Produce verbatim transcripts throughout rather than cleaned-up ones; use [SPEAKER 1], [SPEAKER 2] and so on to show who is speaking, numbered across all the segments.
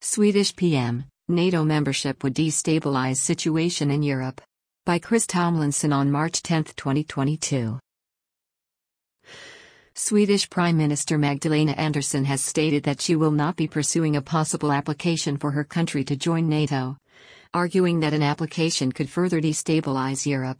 [SPEAKER 1] Swedish P M, NATO membership would destabilize situation in Europe. By Chris Tomlinson on March tenth, twenty twenty-two. Swedish Prime Minister Magdalena Andersson has stated that she will not be pursuing a possible application for her country to join NATO, arguing that an application could further destabilize Europe.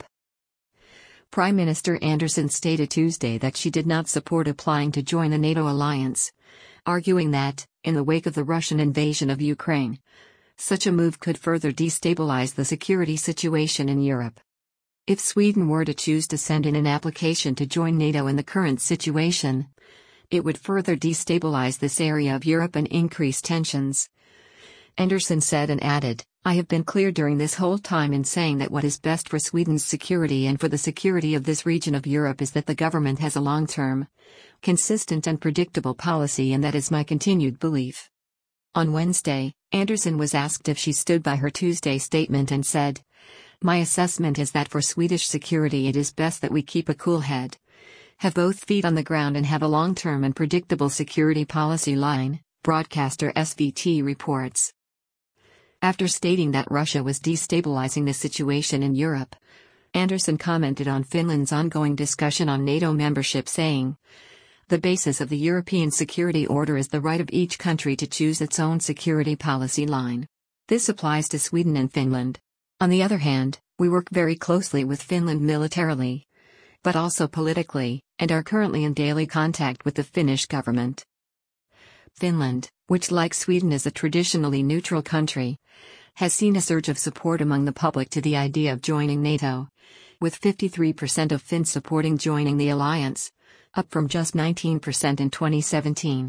[SPEAKER 1] Prime Minister Andersson stated Tuesday that she did not support applying to join the NATO alliance, arguing that, in the wake of the Russian invasion of Ukraine, such a move could further destabilize the security situation in Europe. If Sweden were to choose to send in an application to join NATO in the current situation, it would further destabilize this area of Europe and increase tensions. Andersson said and added, "I have been clear during this whole time in saying that what is best for Sweden's security and for the security of this region of Europe is that the government has a long-term, consistent and predictable policy, and that is my continued belief." On Wednesday, Andersson was asked if she stood by her Tuesday statement and said, "My assessment is that for Swedish security it is best that we keep a cool head, have both feet on the ground and have a long-term and predictable security policy line," broadcaster S V T reports. After stating that Russia was destabilizing the situation in Europe, Andersson commented on Finland's ongoing discussion on NATO membership, saying, "The basis of the European security order is the right of each country to choose its own security policy line. This applies to Sweden and Finland. On the other hand, we work very closely with Finland militarily, but also politically, and are currently in daily contact with the Finnish government." Finland, which like Sweden is a traditionally neutral country, has seen a surge of support among the public to the idea of joining NATO, with fifty-three percent of Finns supporting joining the alliance, up from just nineteen percent in twenty seventeen.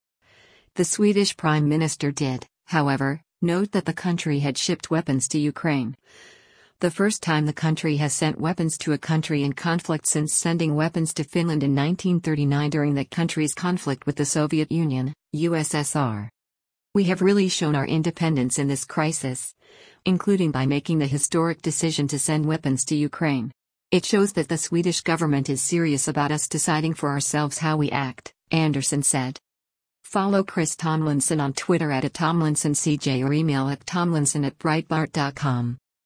[SPEAKER 1] The Swedish Prime Minister did, however, note that the country had shipped weapons to Ukraine, the first time the country has sent weapons to a country in conflict since sending weapons to Finland in nineteen thirty-nine during that country's conflict with the Soviet Union, U S S R. "We have really shown our independence in this crisis, including by making the historic decision to send weapons to Ukraine. It shows that the Swedish government is serious about us deciding for ourselves how we act," Andersson said. Follow Chris Tomlinson on Twitter at Tomlinson C J or email at tomlinson at breitbart dot com.